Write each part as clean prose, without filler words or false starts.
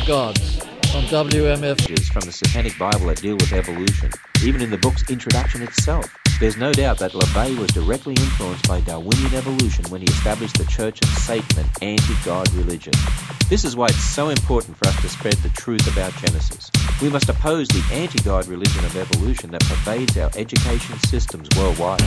Gods on WMF. From the Satanic Bible that deal with evolution, even in the book's introduction itself. There's no doubt that LaVey was directly influenced by Darwinian evolution when he established the Church of Satan, an anti-God religion. This is why it's so important for us to spread the truth about Genesis. We must oppose the anti-God religion of evolution that pervades our education systems worldwide.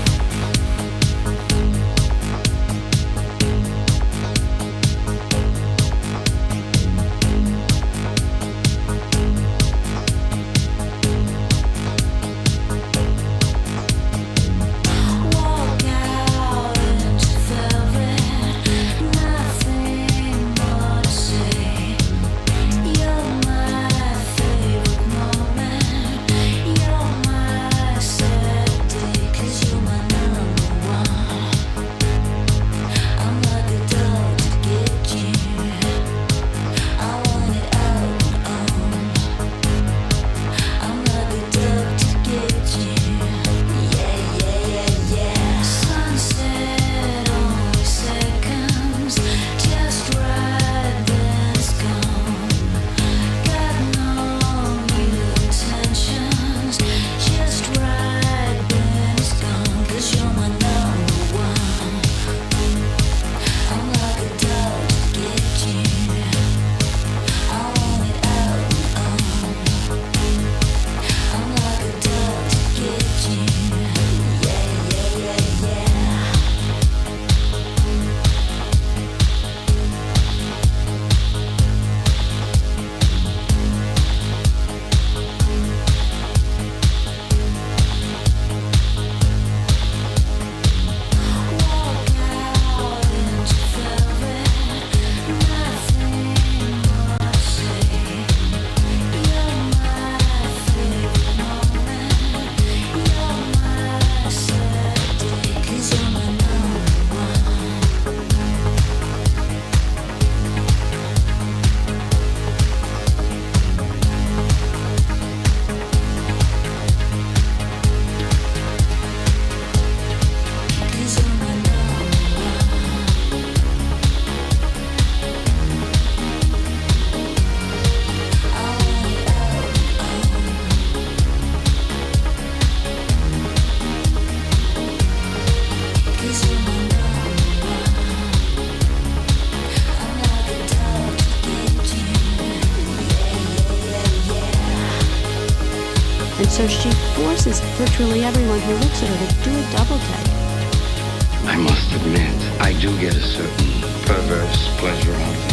So she forces virtually everyone who looks at her to do a double take. I must admit, I do get a certain perverse pleasure out of it.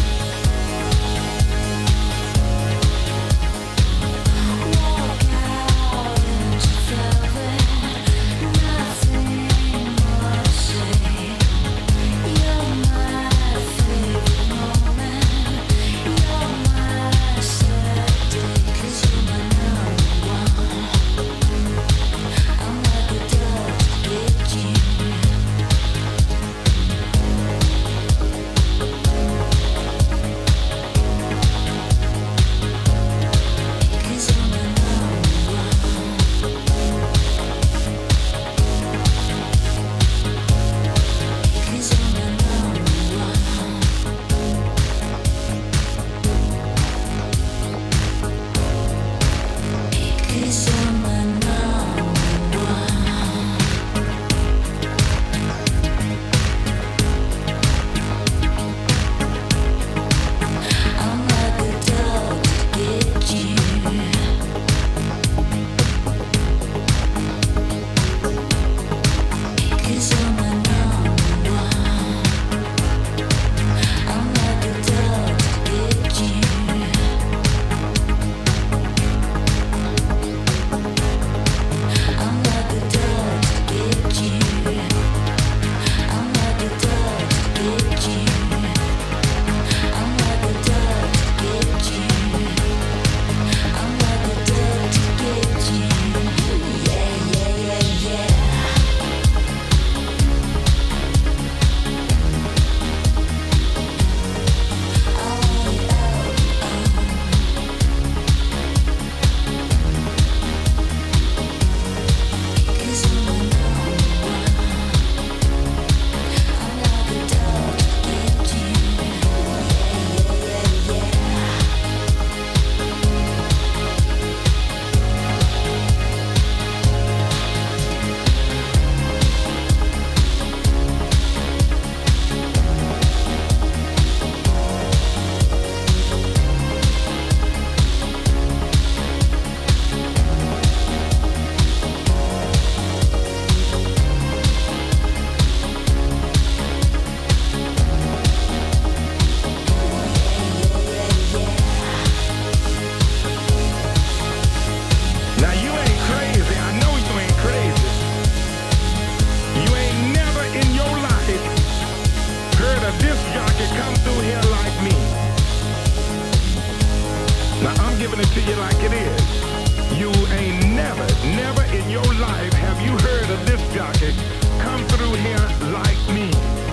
giving it to you like it is. You ain't never in your life have you heard of this jockey come through here like me.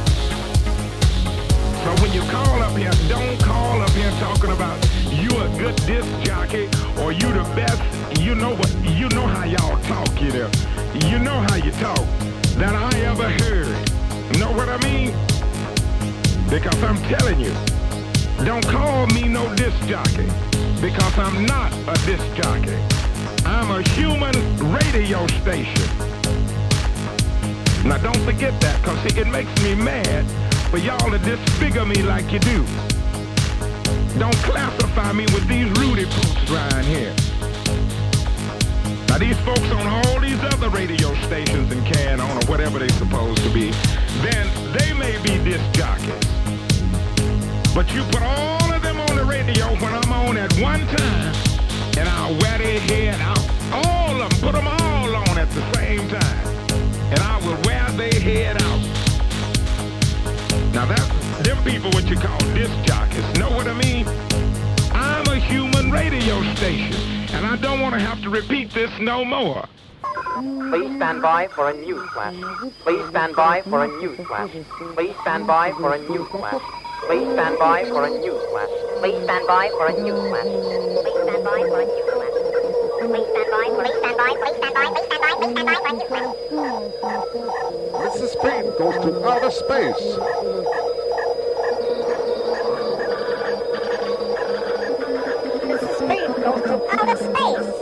So when you call up here, don't call up here talking about you a good disc jockey or you the best. You know what? You know how y'all talk, you know. You know how you talk that I ever heard. Know what I mean? Because I'm telling you, don't call me no disc jockey because I'm not a disc jockey. I'm a human radio station. Now don't forget that, because it makes me mad for y'all to disfigure me like you do. Don't classify me with these Rudy Poots right here. Now these folks on all these other radio stations and can on or whatever they're supposed to be, then they may be disc jockeys. But you put all of them on the radio when I'm on at one time, and I'll wear their head out. All of them, put them all on at the same time. And I will wear their head out. Now that's them people what you call disc jockeys. Know what I mean? I'm a human radio station, and I don't want to have to repeat this no more. Please stand by for a news flash. Please stand by for a news flash. Please stand by for a news flash. Please stand by for a news flash. Please stand by for a news flash. Please stand by for a news flash. Please stand by, please stand by, please stand by, please stand by, please stand by for a news flash. Mrs. Speed goes to outer space. Mrs. Speed goes to outer space.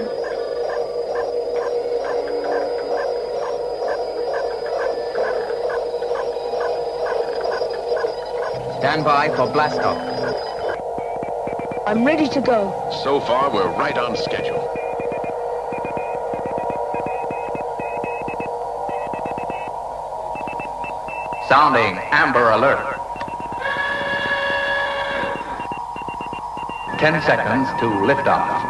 Stand by for blast off. I'm ready to go. So far, we're right on schedule. Sounding Amber Alert. 10 seconds to liftoff.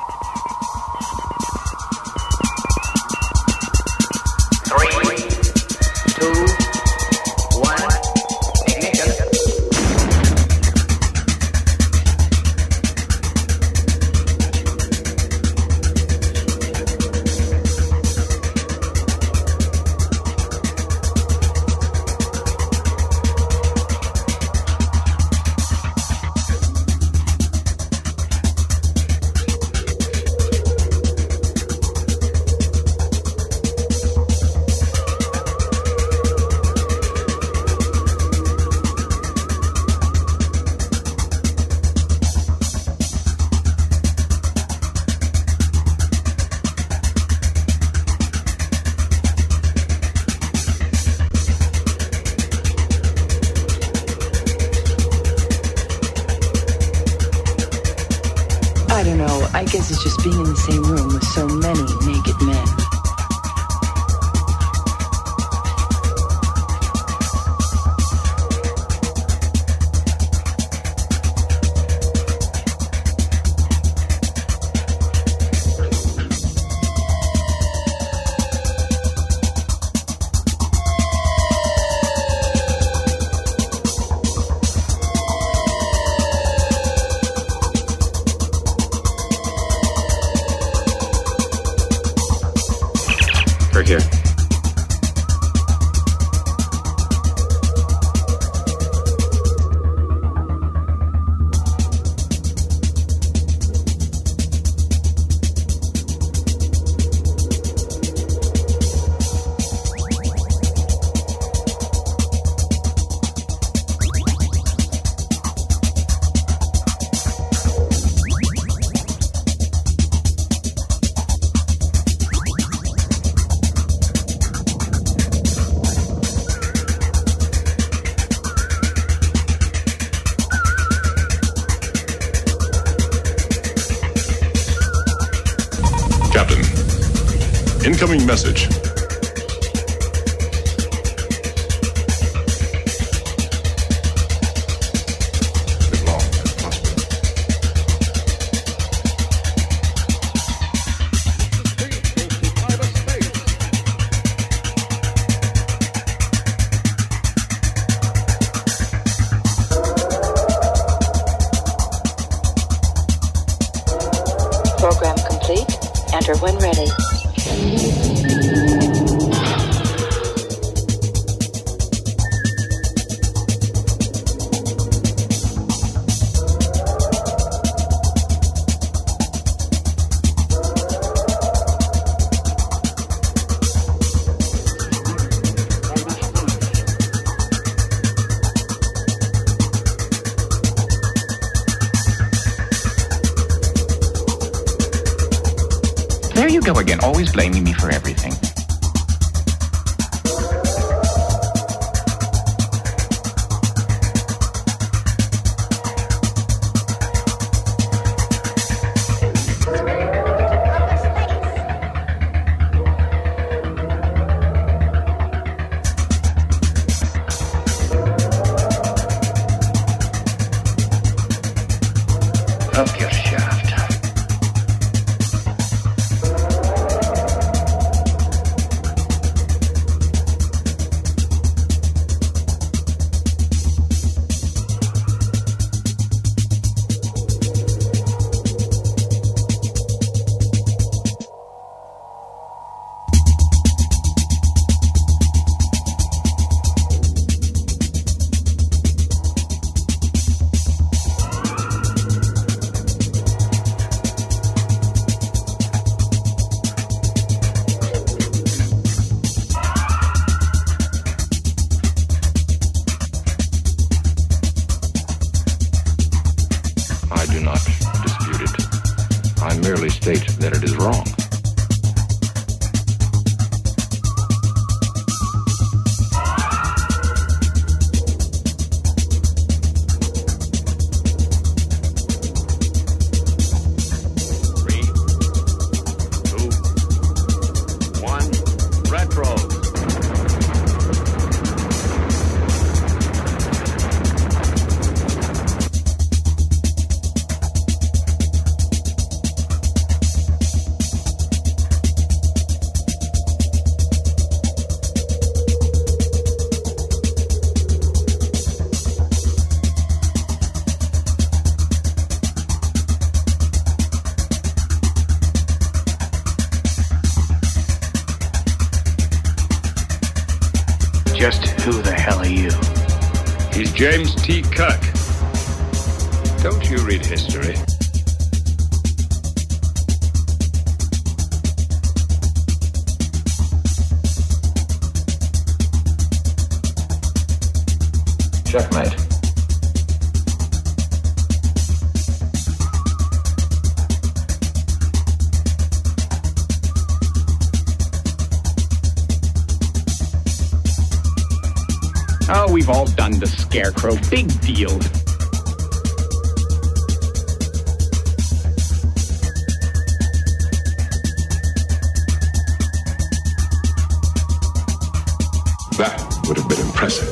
3, 2, 1, ignition. I don't know. I guess it's just being in the same room with so many naked men. Right here. Captain, incoming message. Live long and prosper. Program complete. Enter when ready. There you go again, always blaming me for everything. Up your shaft. I do not dispute it. I merely state that it is wrong. Just who the hell are you? He's James T. Kirk. Don't you read history? Checkmate. Oh, we've all done the Scarecrow. Big deal. That would have been impressive.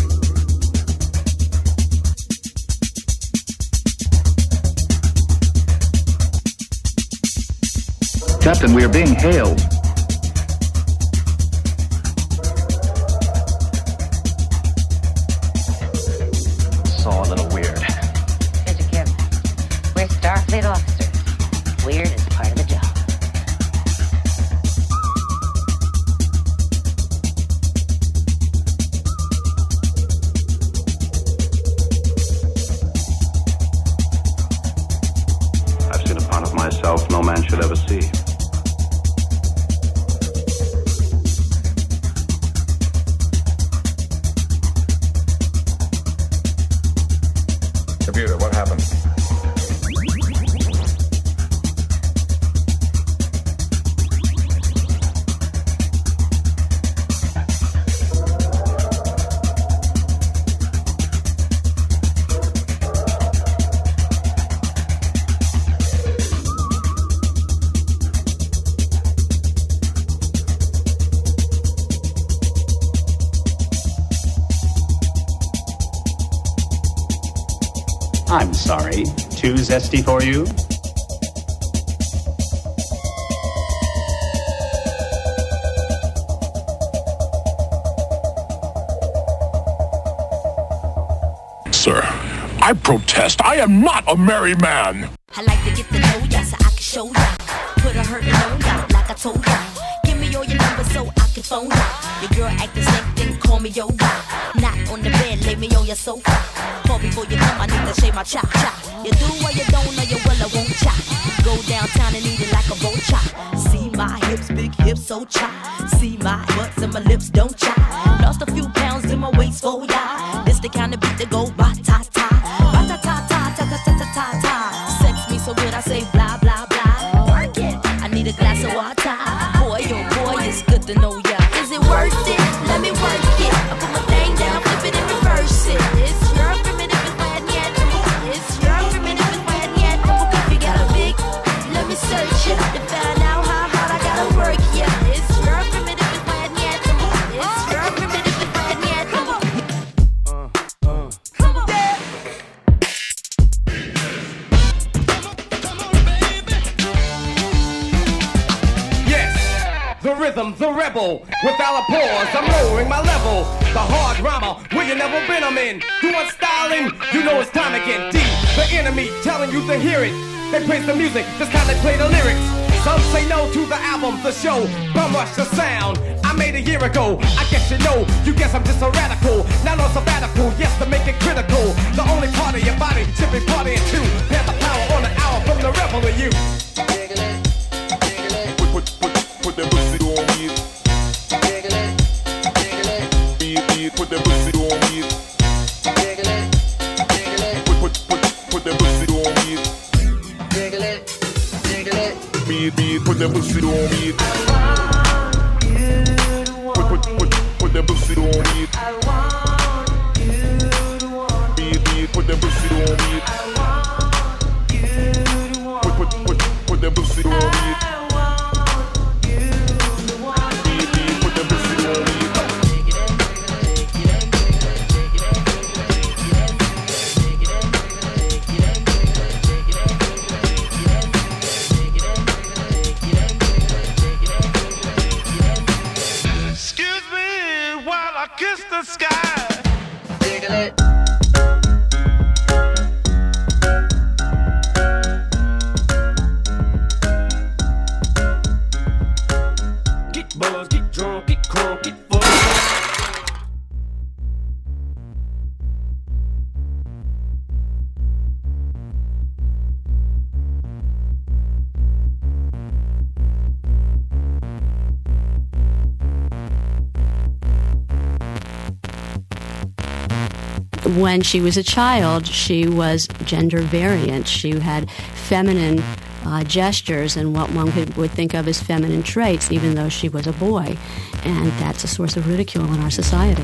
Captain, we are being hailed. A little weird. Mr. Kim, we're Starfleet officers. Weird is part of the job. I've seen a part of myself no man should ever see. Computer, what happened? I'm sorry. Too zesty for you? Sir, I protest. I am not a merry man. I like to get to know ya so I can show ya. Put a hurtin' on ya like I told ya. Give me all your numbers so I can phone ya. Your girl actin' slick, then call me yoga. Not on the bed, lay me on your sofa. Call before you come, I need to shave my chop chop. You do or you don't, or you will or won't chop. Go downtown and eat it like a vulture. See my hips, big hips, so chop. See my butts and my lips don't chop. Lost a few pounds in my waist for ya. This the kind of beat that go ba-ta-ta. Ba-ta-ta-ta-ta-ta-ta-ta-ta. Sex me so good I say blah, blah, blah. Work it. I need a glass of water. Boy, oh boy, it's good to know ya. Is it worth it? Let me work it. I put my thing down, flip it and reverse it. It's your primitive, it's bad yet. It's your primitive, it's bad yet. If you got a big, let me search it to find out how hard I gotta work, yeah. It's your primitive, it's bad yet. It's your primitive, it's bad yet. Come on. Come on. Yes, the rhythm, the rebel. Without a pause, I'm lowering my level. The hard rhymer, where you never been, I'm in. You want styling? You know it's time to get deep. The enemy telling you to hear it. They praise the music, this time they play the lyrics. Some say no to the album, the show, bum rush the sound. I made a year ago, I guess you know. You guess I'm just a radical, not on sabbatical. Yes, to make it critical. The only part of your body should be partying too. Have the power on the hour from the rebel in you. Put the pussy on me. Put the pussy on me. Put the pussy on me. Put the pussy on me. Put the pussy on me. Put the pussy on me. Put the pussy on me. Kiss the sky. Jiggle it. Get buzzed, get drunk, get crunk, get fucked. When she was a child, she was gender variant. She had feminine gestures and what one would think of as feminine traits, even though she was a boy. And that's a source of ridicule in our society.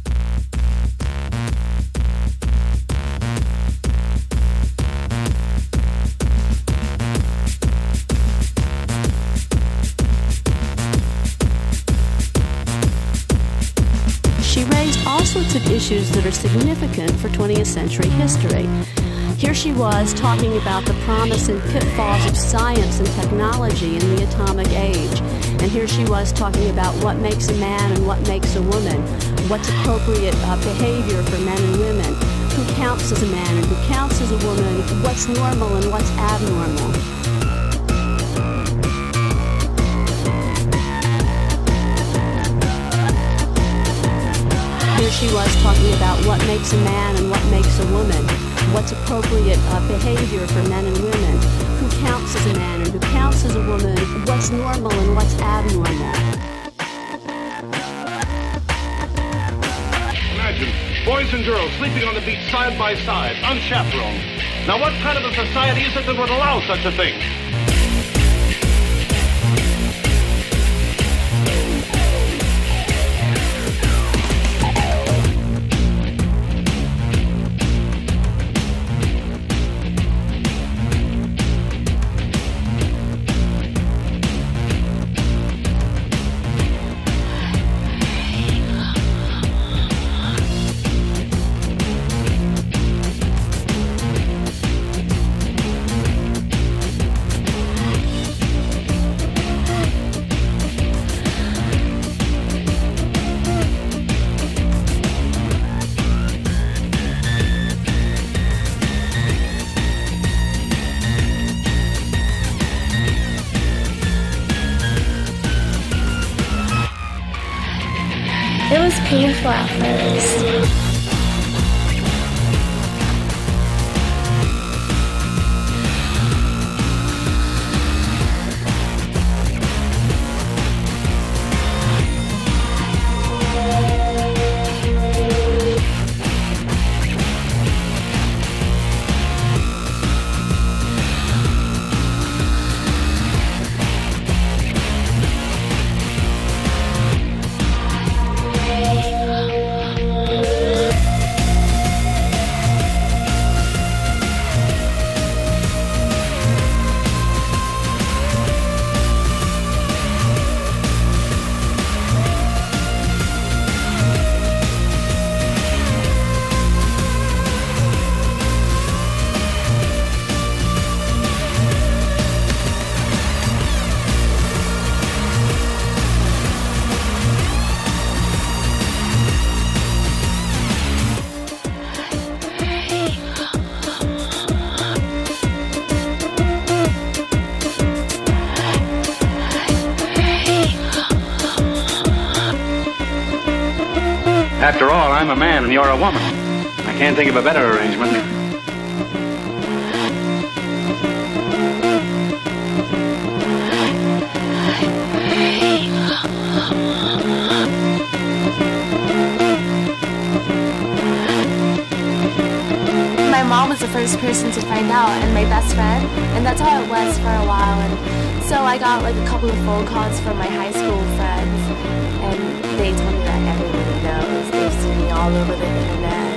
She raised all sorts of issues that are significant for 20th century history. Here she was talking about the promise and pitfalls of science and technology in the atomic age. And here she was talking about what makes a man and what makes a woman, what's appropriate behavior for men and women, who counts as a man and who counts as a woman, what's normal and what's abnormal. Here she was talking about what makes a man and what makes a woman, what's appropriate behavior for men and women, who counts as a man and who counts as a woman, what's normal and what's abnormal. Imagine boys and girls sleeping on the beach side by side, unchaperoned. Now what kind of a society is it that would allow such a thing? painful at first. After all, I'm a man and you're a woman. I can't think of a better arrangement. My mom was the first person to find out, and my best friend, and that's how it was for a while. And so I got like a couple of phone calls from my high school friends, and they told me that everybody knows. They've seen me all over the internet.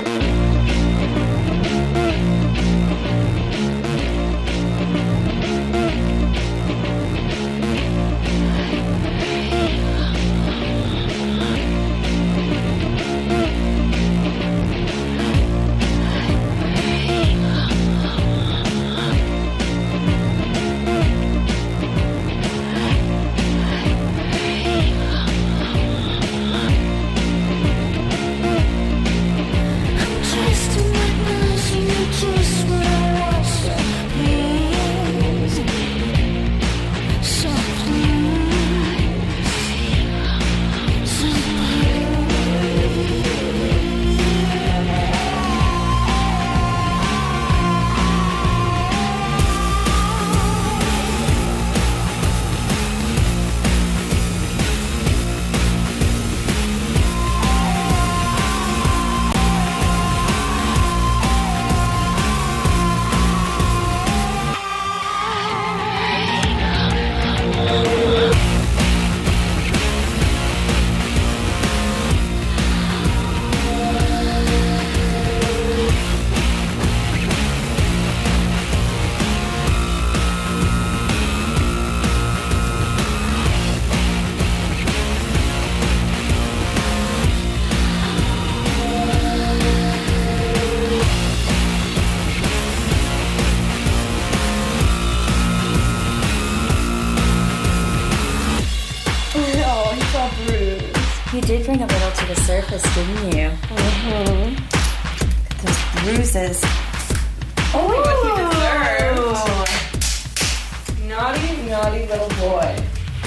You did bring a little to the surface, didn't you? Mm-hmm. Those bruises. Oh, what he deserved. Naughty, naughty little boy.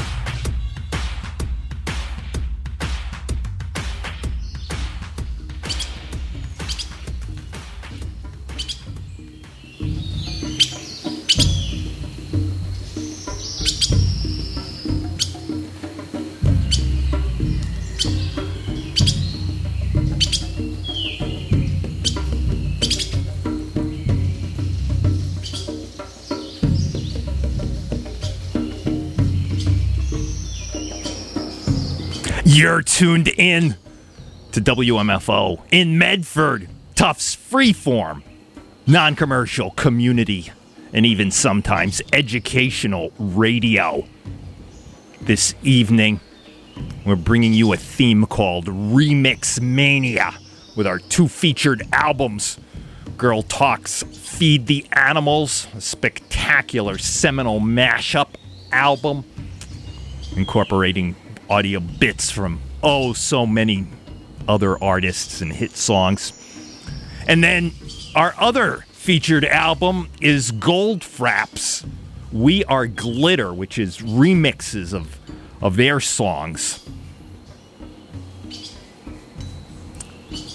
You're tuned in to WMFO in Medford. Tufts Freeform, non-commercial, community, and even sometimes educational radio. This evening, we're bringing you a theme called Remix Mania with our two featured albums. Girl Talk's Feed the Animals, a spectacular seminal mashup album incorporating audio bits from so many other artists and hit songs. And then our other featured album is Goldfrapp's We Are Glitter, which is remixes of their songs.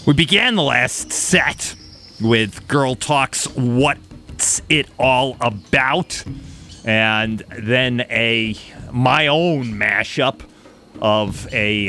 We began the last set with Girl Talk's What's It All About? And then my own mashup of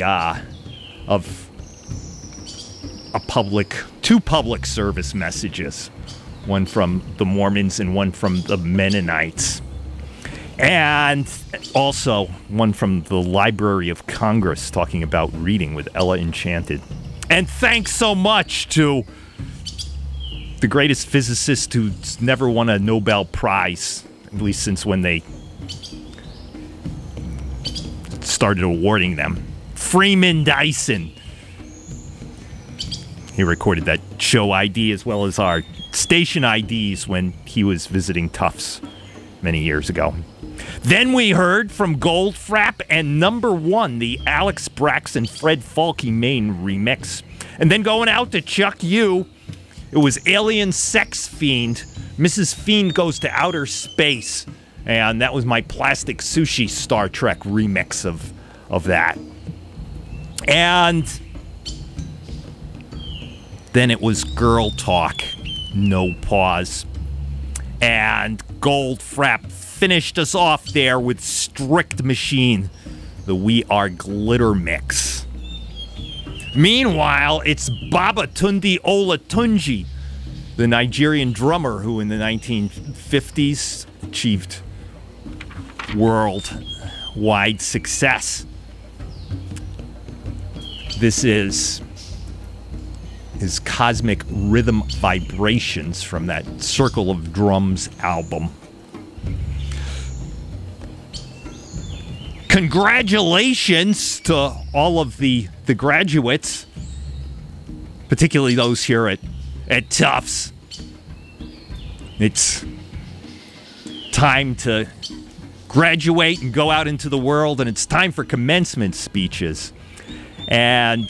two public service messages, one from the Mormons and one from the Mennonites, and also one from the Library of Congress talking about reading with Ella Enchanted. And thanks so much to the greatest physicist who's never won a Nobel Prize, at least since when they started awarding them. Freeman Dyson. He recorded that show ID as well as our station IDs when he was visiting Tufts many years ago. Then we heard from Goldfrapp and Number One, the Alex Braxton Fred Falke Main remix. And then going out to Chuck U, it was Alien Sex Fiend, Mrs. Fiend Goes to Outer Space. And that was my Plastic Sushi Star Trek remix of that. And then it was Girl Talk, No Pause. And Goldfrapp finished us off there with Strict Machine, the We Are Glitter mix. Meanwhile, it's Babatunde Olatunji, the Nigerian drummer who in the 1950s achieved worldwide success. This is his Cosmic Rhythm Vibrations from that Circle of Drums album. Congratulations to all of the graduates, particularly those here at Tufts. It's time to graduate and go out into the world, and it's time for commencement speeches. And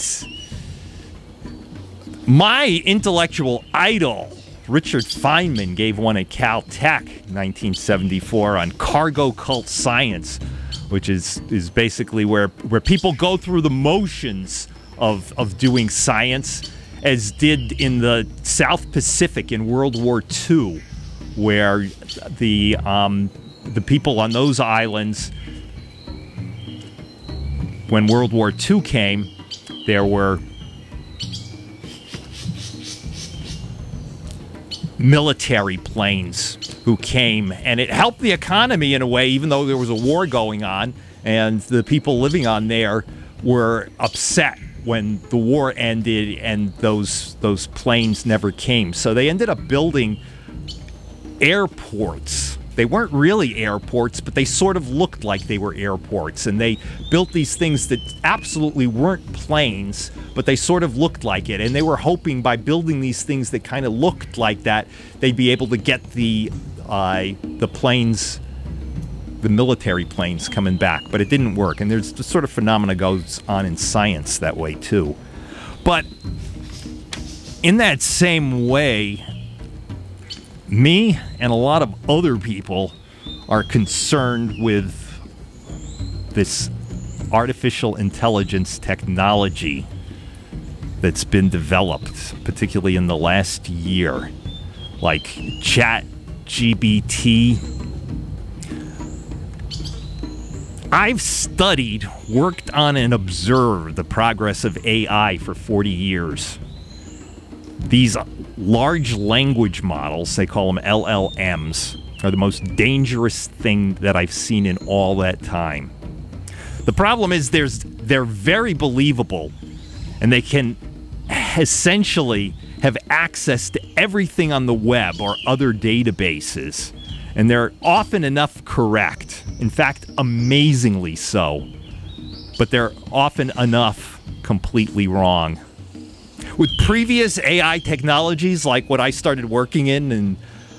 my intellectual idol, Richard Feynman, gave one at Caltech in 1974 on cargo cult science, which is basically where people go through the motions of doing science, as did in the South Pacific in World War II, where the people on those islands, when World War II came, there were military planes who came, and it helped the economy in a way, even though there was a war going on, and the people living on there were upset when the war ended and those planes never came. So they ended up building airports. They weren't really airports, but they sort of looked like they were airports. And they built these things that absolutely weren't planes, but they sort of looked like it. And they were hoping by building these things that kind of looked like that, they'd be able to get the planes, the military planes, coming back. But it didn't work. And there's the sort of phenomena goes on in science that way, too. But in that same way, me and a lot of other people are concerned with this artificial intelligence technology that's been developed, particularly in the last year, like ChatGPT. I've studied, worked on, and observed the progress of AI for 40 years. These large language models, they call them LLMs, are the most dangerous thing that I've seen in all that time. The problem is they're very believable, and they can essentially have access to everything on the web or other databases, and they're often enough correct. In fact, amazingly so. But they're often enough completely wrong. With previous AI technologies, like what I started working in the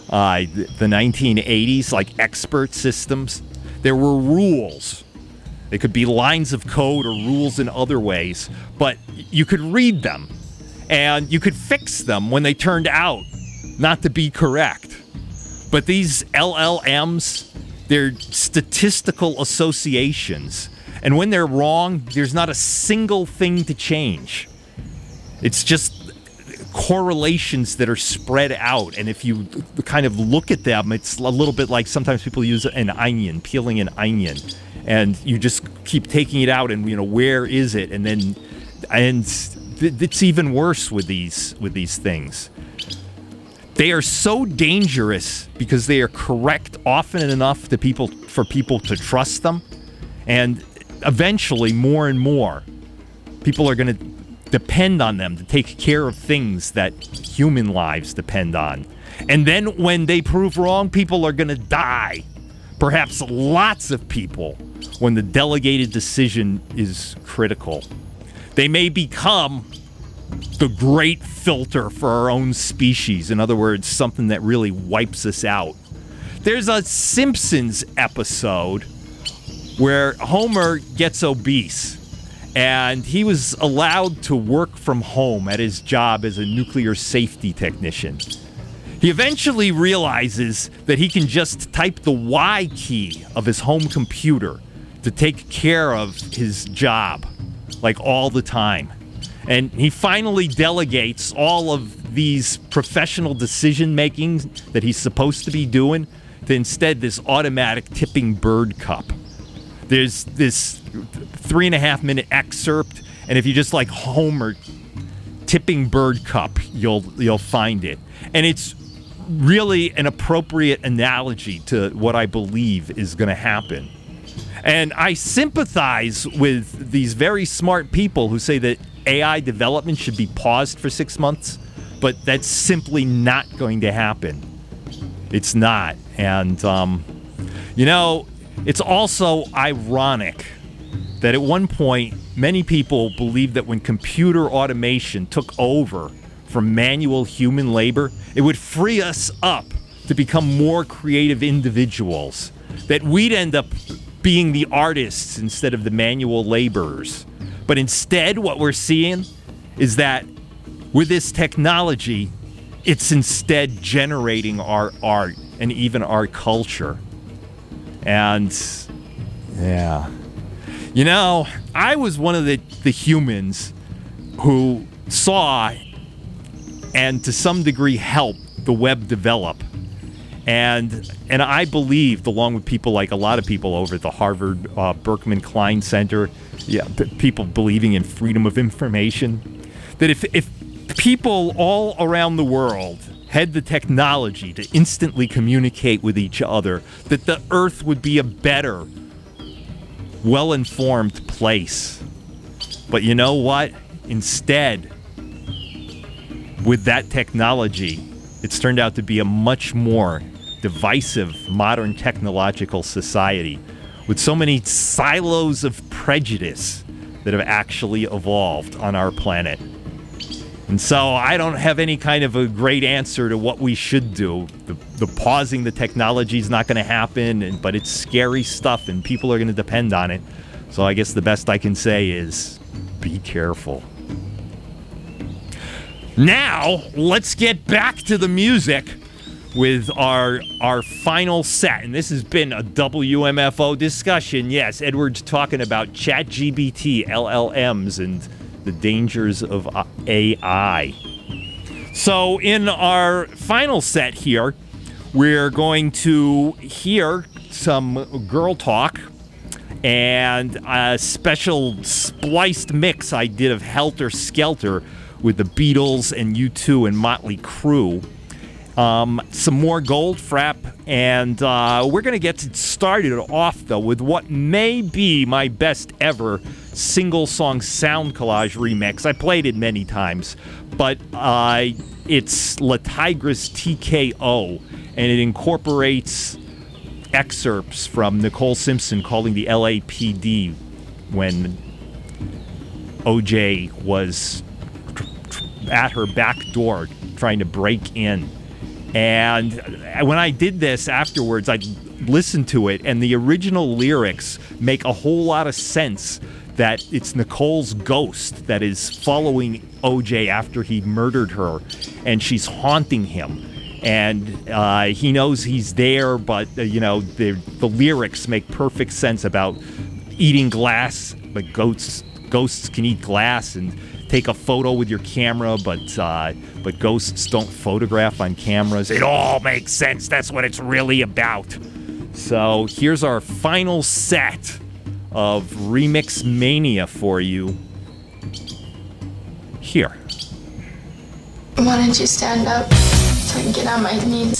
1980s, like expert systems, there were rules. They could be lines of code or rules in other ways, but you could read them, and you could fix them when they turned out not to be correct. But these LLMs, they're statistical associations, and when they're wrong, there's not a single thing to change. It's just correlations that are spread out. And if you kind of look at them, it's a little bit like sometimes people use an onion, peeling an onion. And you just keep taking it out and, where is it? And it's even worse with these things. They are so dangerous because they are correct often enough for people to trust them. And eventually, more and more, people are going to depend on them to take care of things that human lives depend on. And then when they prove wrong, people are going to die. Perhaps lots of people when the delegated decision is critical. They may become the great filter for our own species. In other words, something that really wipes us out. There's a Simpsons episode where Homer gets obese, and he was allowed to work from home at his job as a nuclear safety technician. He eventually realizes that he can just type the Y key of his home computer to take care of his job, like all the time. And he finally delegates all of these professional decision-making that he's supposed to be doing to instead this automatic tipping bird cup. There's this 3.5-minute excerpt, and if you just like Homer tipping bird cup, you'll find it. And it's really an appropriate analogy to what I believe is going to happen. And I sympathize with these very smart people who say that AI development should be paused for 6 months, but that's simply not going to happen. It's not. And, it's also ironic that at one point, many people believed that when computer automation took over from manual human labor, it would free us up to become more creative individuals, that we'd end up being the artists instead of the manual laborers. But instead, what we're seeing is that with this technology, it's instead generating our art and even our culture. And, yeah. I was one of the humans who saw and to some degree helped the web develop. And I believed, along with people like a lot of people over at the Harvard Berkman Klein Center, people believing in freedom of information, that if people all around the world had the technology to instantly communicate with each other, that the Earth would be a better, well-informed place. But you know what? Instead, with that technology, it's turned out to be a much more divisive, modern technological society with so many silos of prejudice that have actually evolved on our planet. And so I don't have any kind of a great answer to what we should do. The pausing the technology is not going to happen, but it's scary stuff and people are going to depend on it. So I guess the best I can say is be careful. Now, let's get back to the music with our final set. And this has been a WMFO discussion. Yes, Edward's talking about ChatGPT, LLMs, and the dangers of AI. So in our final set here, we're going to hear some girl talk and a special spliced mix I did of Helter Skelter with the Beatles and U2 and Motley Crue. Some more Goldfrapp, and we're going to get started off, though, with what may be my best ever single-song sound collage remix. I played it many times, but it's La Tigris TKO, and it incorporates excerpts from Nicole Simpson calling the LAPD when OJ was at her back door trying to break in. And when I did this afterwards, I listened to it, and the original lyrics make a whole lot of sense, that it's Nicole's ghost that is following OJ after he murdered her, and she's haunting him. And he knows he's there, but, the lyrics make perfect sense about eating glass. Like ghosts can eat glass, and take a photo with your camera, but ghosts don't photograph on cameras. It all makes sense. That's what it's really about. So here's our final set of Remix Mania for you. Here. Why don't you stand up so I can get on my knees?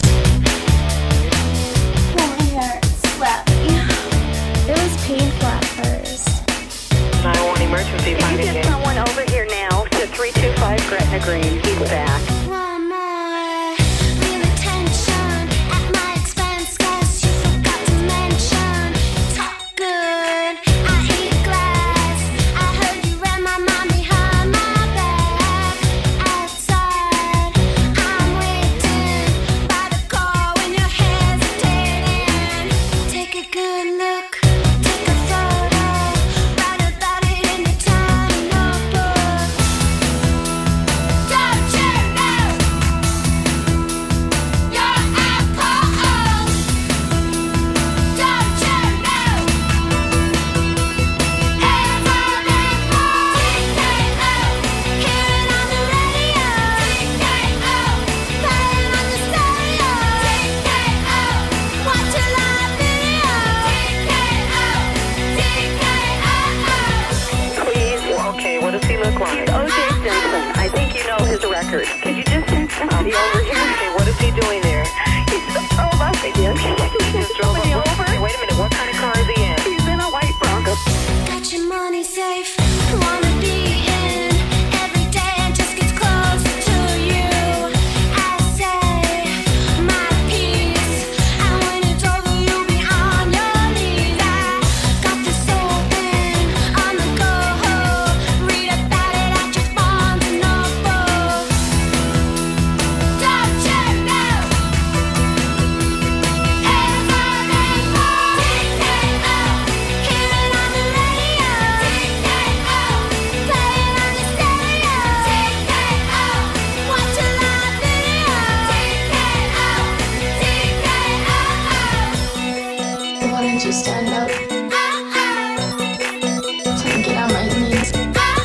My hair sweaty. It was painful at first. 911 emergency. Can you get someone over here now to 325 Gretna Green? He's back. Could you just send somebody over here? Okay, what is he doing there? He's drove us again. He drove me over. Wait a minute, what kind of car is he in? He's in a white Bronco. Got your money safe. Wanna be in every day and just gets close to you. I say my piece, and when it's over, you'll be on your knees. I got this open on the go. Read about it at your Barnes and Noble. Why don't you stand up so I can get on my knees?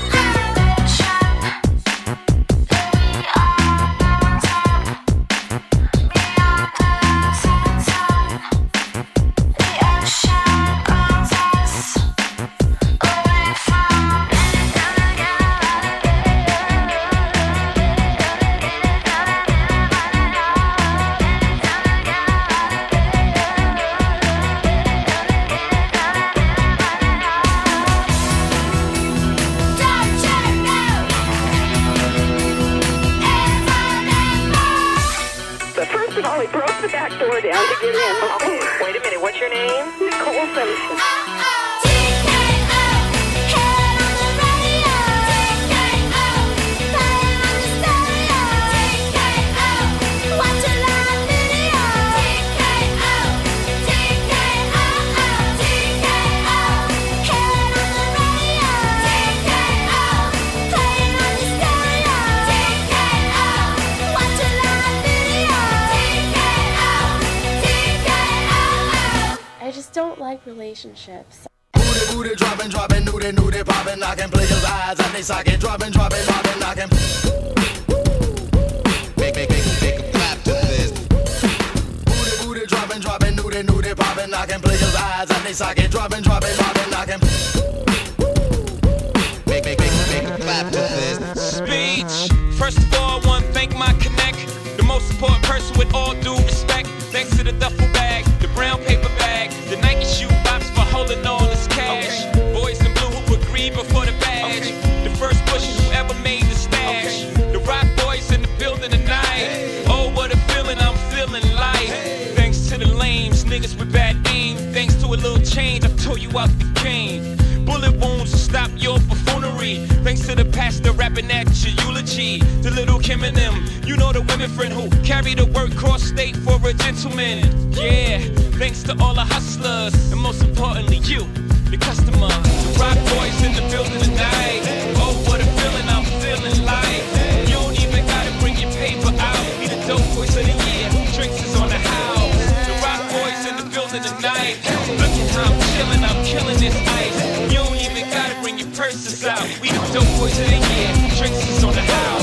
He broke the back door down to get in. Okay, wait a minute, what's your name? Nicole Simpson. I just don't like relationships. Booty dropping, nudie popping, I can play his eyes and they socket dropping, I can make a clap to this. Booty dropping, nudie popping, I can play his eyes and they socket dropping, I can make a clap to this. Speech. First of all, I want to thank my connect, the most important person with all due respect. Thanks to the duffel bag, the brown paper bag, the Nike shoe box for holding all this cash. Boys in blue who put green before the badge. The first bushes who ever made the stash. The rock boys in the building tonight. Oh, what a feeling, I'm feeling light. Thanks to the lames, niggas with bad aim. Thanks to a little change, I tore you out the game. Bullet wounds to stop your buffoonery. Thanks to the pastor rapping at your eulogy. To Little Kim and them, you know the women friend who carry the word cross state for a gentleman. Yeah, thanks to all the hustlers, and most importantly you, the customer. The rock boys in the building tonight. Oh, what a feeling, I'm feeling like. You don't even gotta bring your paper out. Be the dope boys of the year, drinks is on the house. The rock boys in the building tonight. Look at how I'm chilling, I'm killing this ice. You don't even gotta bring your purses out. We the dope boys of the year. Tracy's on the house.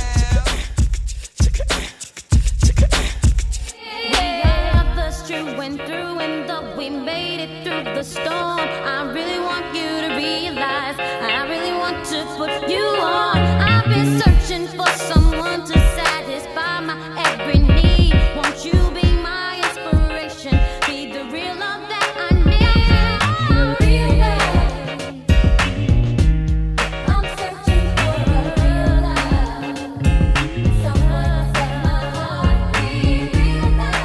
Went through and though we made it through the storm, I really want you to realize I really want to put you on. I've been searching for someone to satisfy my every need. Won't you be my inspiration? Be the real love that I need. Real love. I'm searching for a real love. Someone to set my heart free. Real love.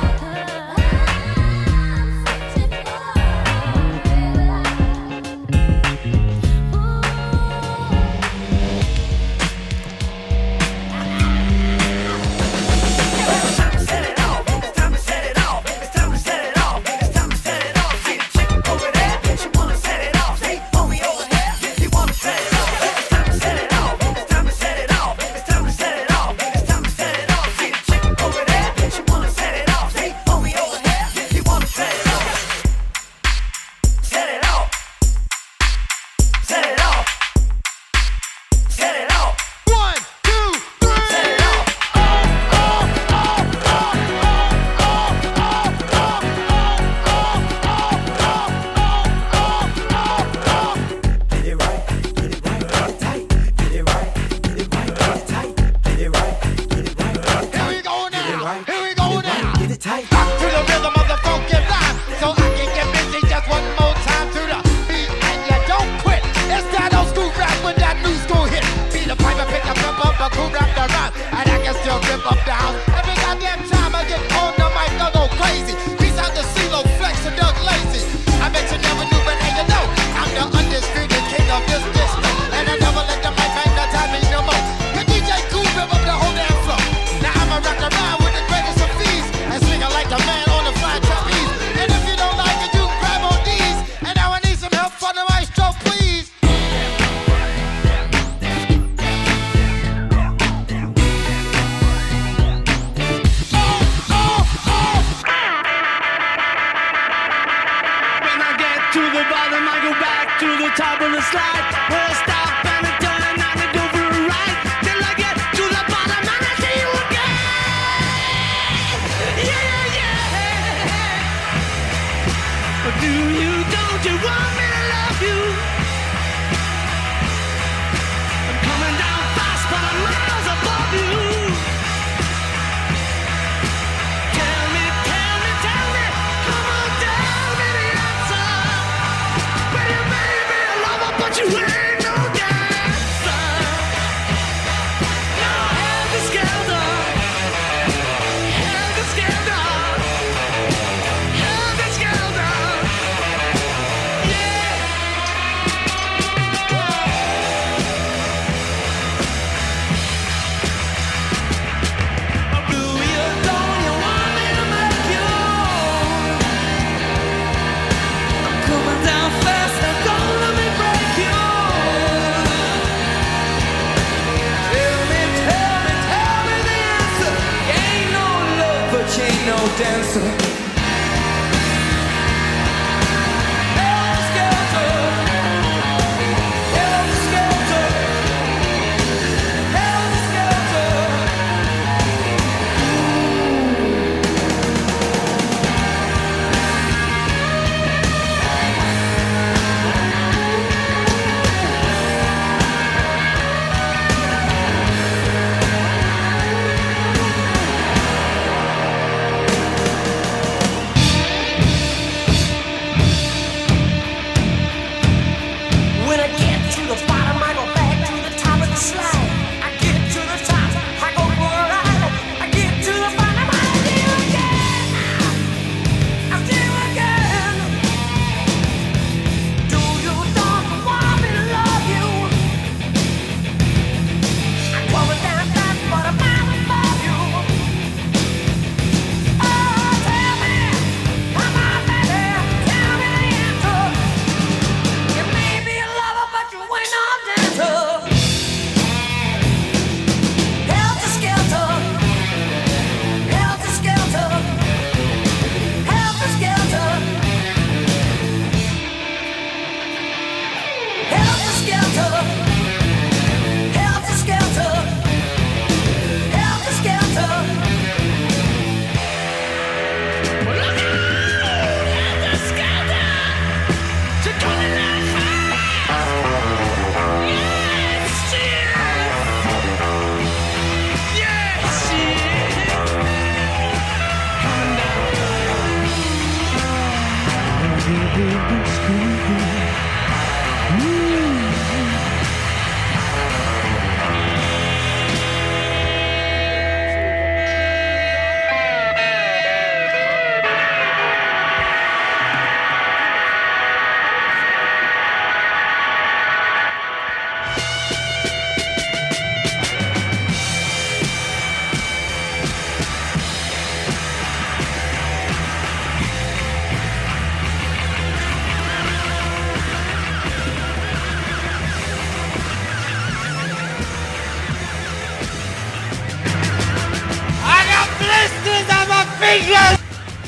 fingers!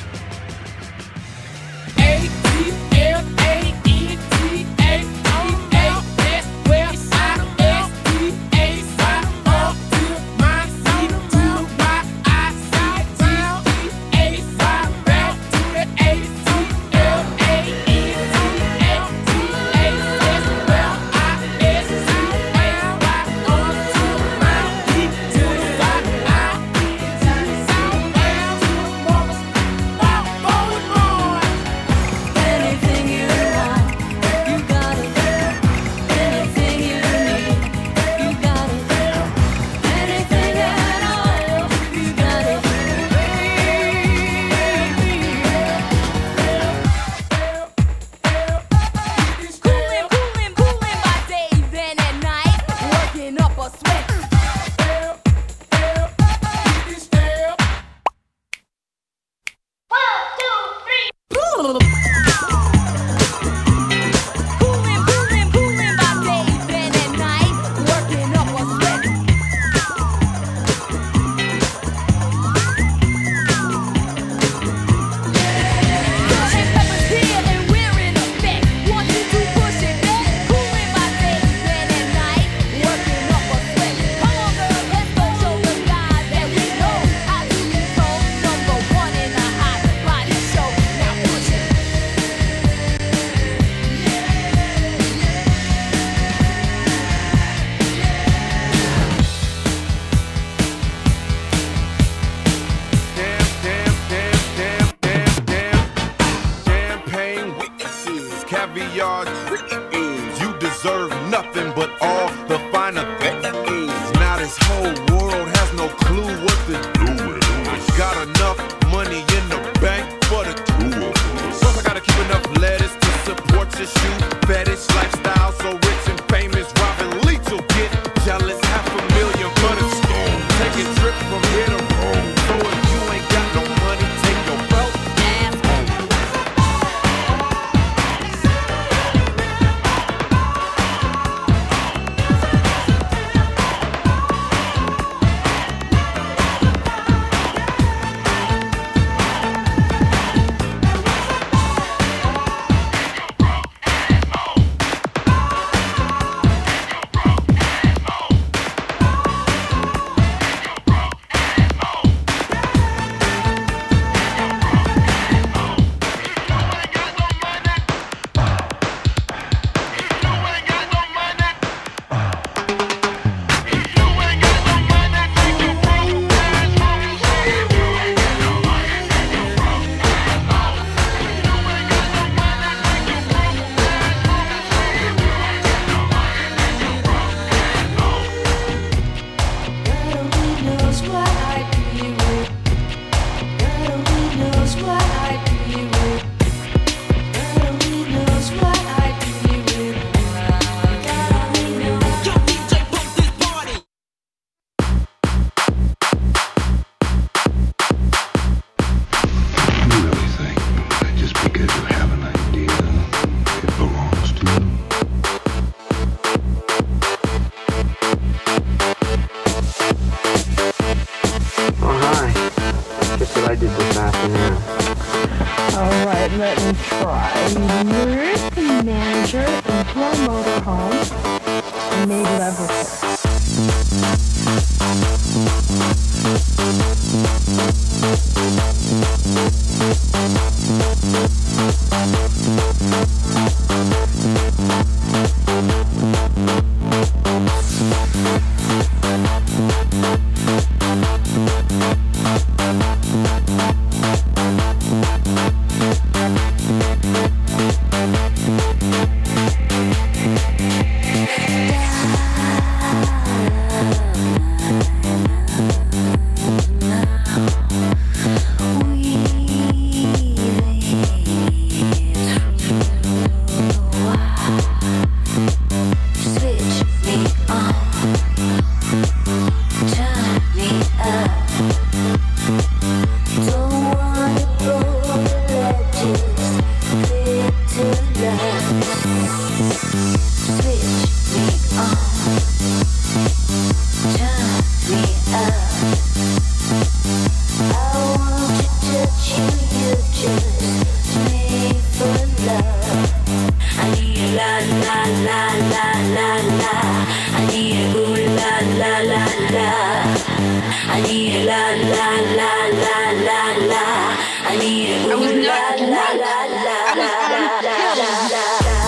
Caviar, you deserve nothing but all the finer things. Now this whole world has no clue what to do with it. Got enough money in the bank for the two of us. Plus I gotta keep enough lettuce to support your shoe fetish lifestyle. So rich and famous, Robin Leach will get jealous. $500,000 for the stone, taking trips from here to Rome. So if you ain't got no money, take your belt ass home. I did this afternoon. Alright, let me try. Lured the manager into our motorhome and made love with her.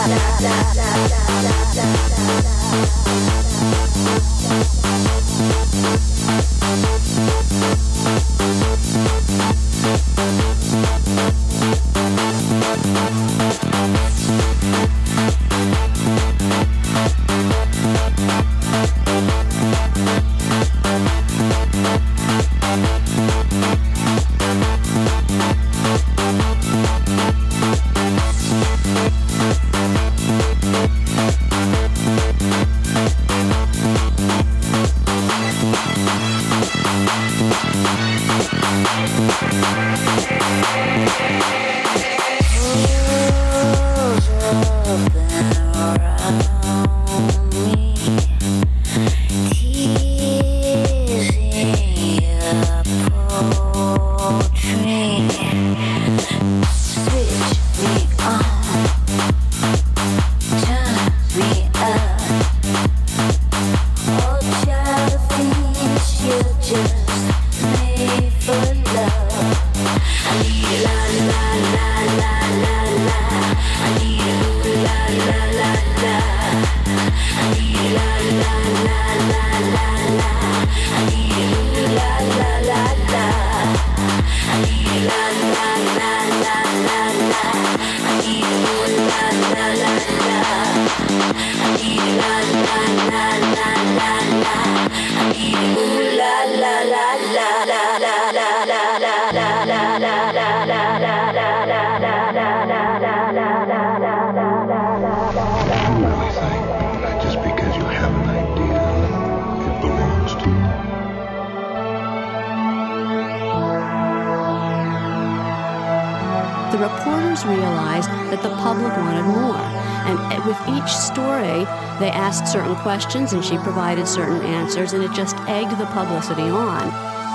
The reporters realized that the public wanted more. And with each story, they asked certain questions and she provided certain answers, and it just egged the publicity on.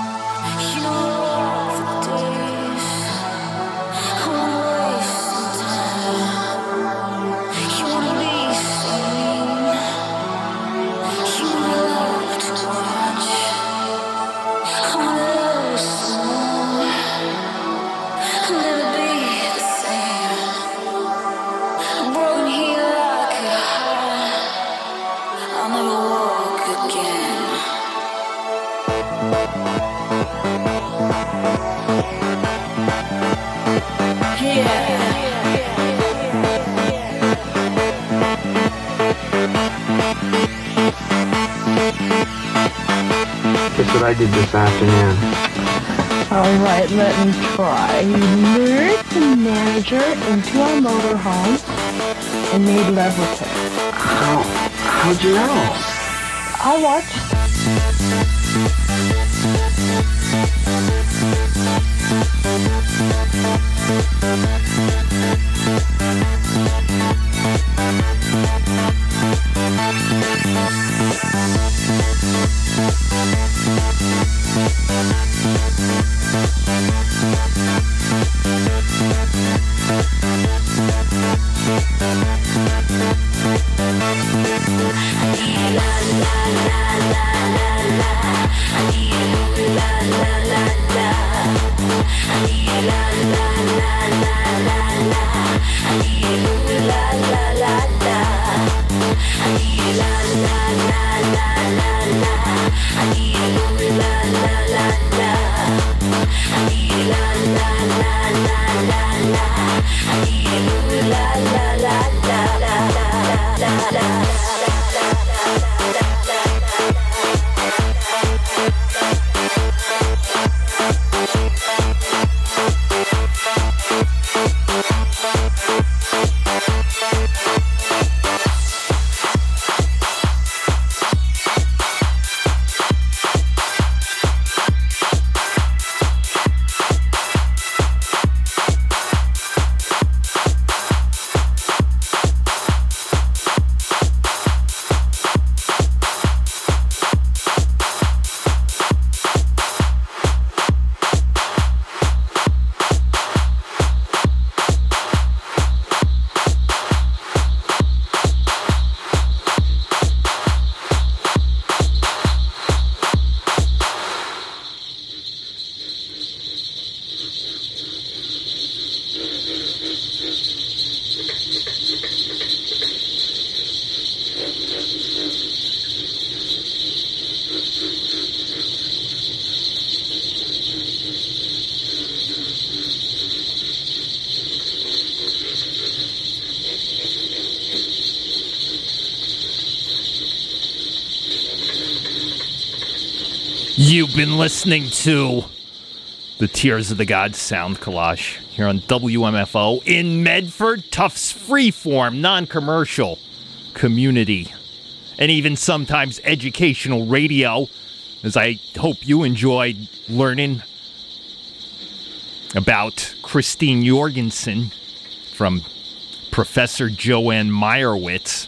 Guess what I did this afternoon? Alright, let me try. He lured the manager into our motorhome and made love with her. How'd you know? I watched. I You've been listening to the Tears of the Gods sound collage here on WMFO in Medford. Tufts freeform, non-commercial, community, and even sometimes educational radio, as I hope you enjoyed learning about Christine Jorgensen from Professor Joanne Meyerowitz.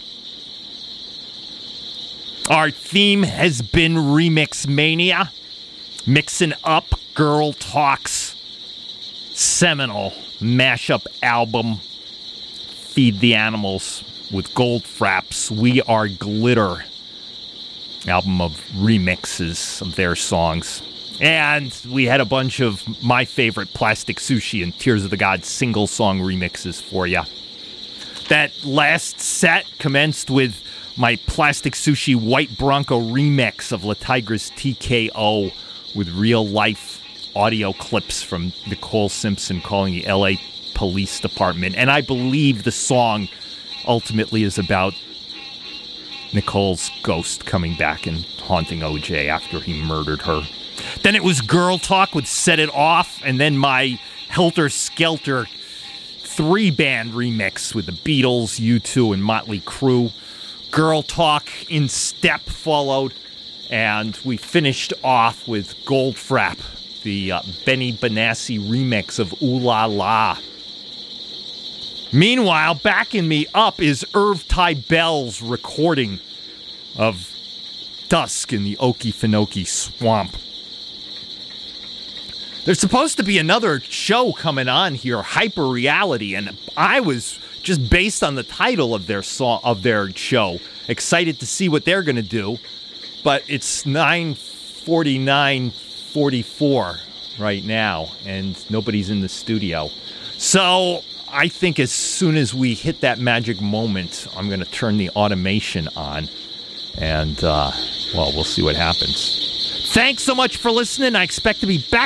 Our theme has been Remix Mania, mixing up Girl Talk's seminal mashup album, Feed the Animals, with Goldfrapp's We Are Glitter, album of remixes of their songs. And we had a bunch of my favorite Plastic Sushi and Tears of the Gods single song remixes for you. That last set commenced with my Plastic Sushi White Bronco remix of La Tigris TKO with real-life audio clips from Nicole Simpson calling the LA Police Department. And I believe the song ultimately is about Nicole's ghost coming back and haunting OJ after he murdered her. Then it was Girl Talk with Set It Off, and then my Helter Skelter 3-band remix with the Beatles, U2, and Motley Crue. Girl Talk in Step followed, and we finished off with Goldfrapp, the Benny Benassi remix of Ooh La La. Meanwhile, backing me up is Irv Tybell's recording of Dusk in the Okefenokee Swamp. There's supposed to be another show coming on here, Hyper Reality, and I was just based on the title of their show, excited to see what they're going to do. But it's 9:49:44 right now, and nobody's in the studio. So I think as soon as we hit that magic moment, I'm going to turn the automation on, and, well, we'll see what happens. Thanks so much for listening. I expect to be back